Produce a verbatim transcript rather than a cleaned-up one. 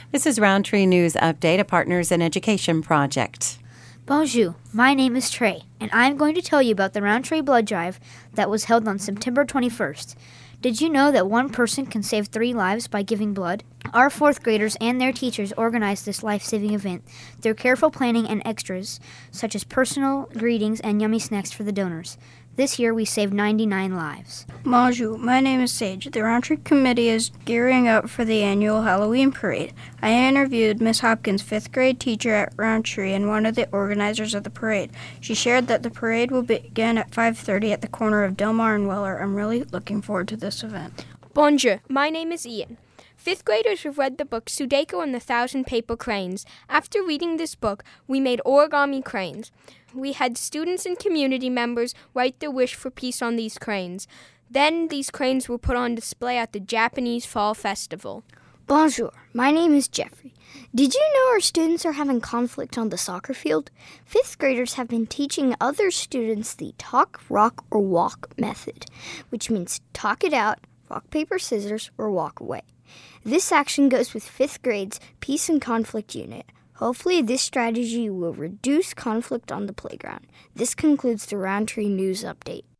This is Roundtree News Update, a Partners in Education project. Bonjour, my name is Trey, and I'm going to tell you about the Roundtree Blood Drive that was held on September twenty-first. Did you know that one person can save three lives by giving blood? Our fourth graders and their teachers organized this life-saving event through careful planning and extras, such as personal greetings and yummy snacks for the donors. This year, we saved ninety-nine lives. Bonjour, my name is Sage. The Roundtree Committee is gearing up for the annual Halloween parade. I interviewed Miss Hopkins, fifth grade teacher at Roundtree and one of the organizers of the parade. She shared that the parade will begin at five thirty at the corner of Delmar and Weller. I'm really looking forward to this event. Bonjour, my name is Ian. Fifth graders have read the book Sudoku and the Thousand Paper Cranes. After reading this book, we made origami cranes. We had students and community members write their wish for peace on these cranes. Then these cranes were put on display at the Japanese Fall Festival. Bonjour, my name is Jeffrey. Did you know our students are having conflict on the soccer field? Fifth graders have been teaching other students the talk, rock, or walk method, which means talk it out, rock, paper, scissors, or walk away. This action goes with fifth grade's Peace and Conflict unit. Hopefully this strategy will reduce conflict on the playground. This concludes the Roundtree News Update.